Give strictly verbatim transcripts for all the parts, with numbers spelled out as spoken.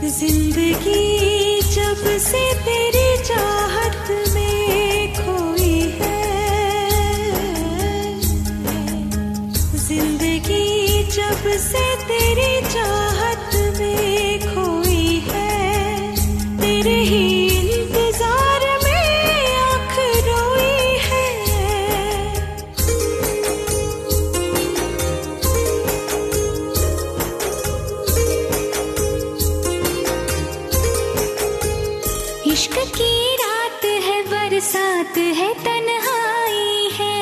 जिंदगी जब से तेरी चाहत में खोई है, जिंदगी जब से तेरी चाहत में खोई है, तेरे ही इंतजार में आँख रोई है। इश्क की रात है, बरसात है, तन्हाई है।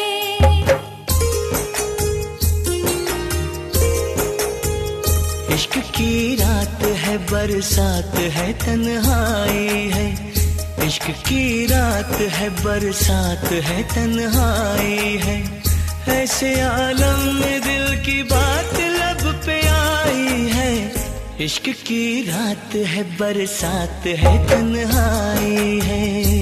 इश्क की रात है, बरसात है, तन्हाई है। इश्क की रात है, बरसात है, तन्हाई है। ऐसे आलम में दिल की बात लब पे आई है। इश्क की रात है, बरसात है, तन्हाई है।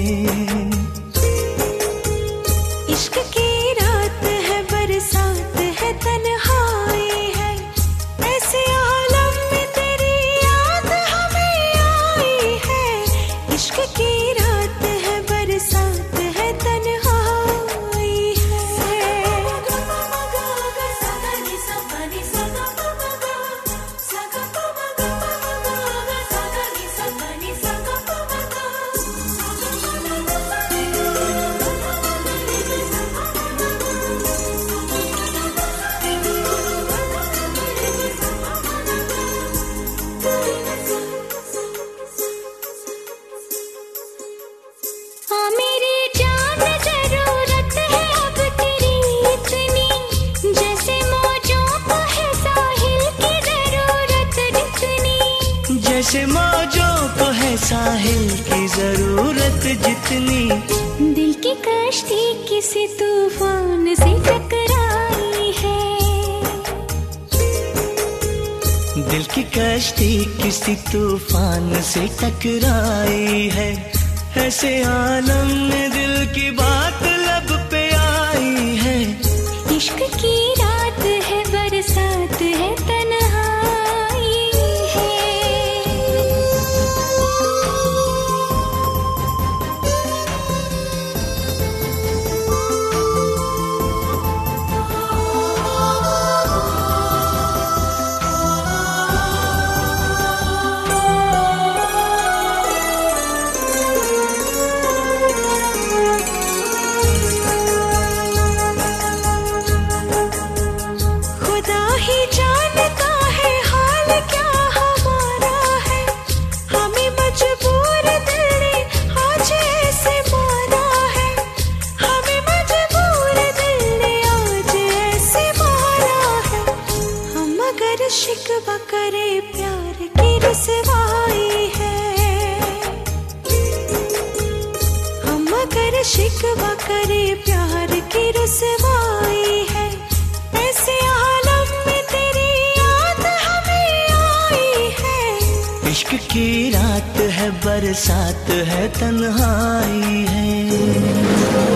इश्क की रात है, बरसात है, तन्हाई है। ऐसे आलम में तेरी याद हमें आई है। इश्क की रात है, बरसात है, तन्हाई है। हाँ मेरी जान, जरूरत है अब तेरी इतनी, जैसे मौजों को है साहिल की जरूरत जितनी। जैसे मौजों को है साहिल की जरूरत जितनी। दिल की कश्ती किसी तूफान से टकराई है। दिल की कश्ती किसी तूफान से टकराई है। ऐसे आलम में दिल की बात लब पे आई है। इश्क की रात है, बरसात है, तन्हाई है। खुदा ही जानता है हाल क्या हमारा है। हमें मजबूर दिल ने आज ऐसे मारा है। हमें मजबूर दिल ने आज ऐसे मारा है। हम अगर शिकवा करे प्यार की रसवाई है। हम अगर शिकवा करे प्यार की रसवाई है। ऐसे आलम में तेरी याद हमें आई है। इश्क की रात है, बरसात है, तन्हाई है।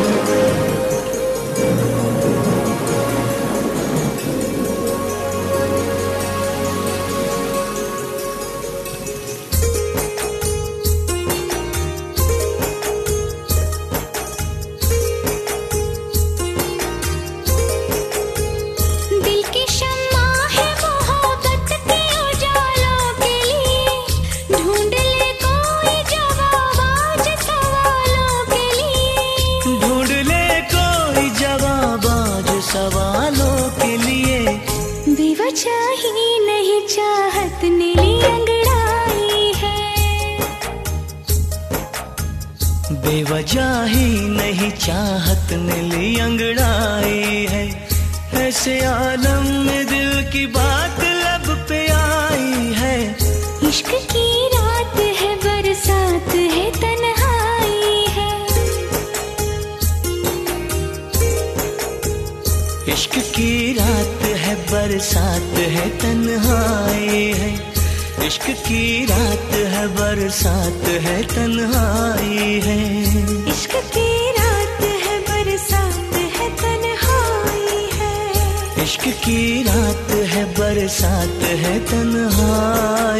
दिल की शम्मा है मोहब्बत के उजालों के लिए। ढूंढ ले कोई जवाब आज सवालों के लिए। ढूंढ ले कोई जवाब आज सवालों के लिए। बेवजह ही नहीं चाहत ने ली अंगड़ाई है। बेवजह ही नहीं चाहत ने ली अंगड़ाई है। ऐसे आलम में दिल की बात लब पे आई है। इश्क की रात है, बरसात है, तन्हाई है। इश्क की रात है, बरसात है, तन्हाई है। इश्क की रात है, बरसात है, तन्हाई है। इश्क की रात है, बरसात है, तन्हाई है। इश्क की रात है, बरसात है, तन्हाई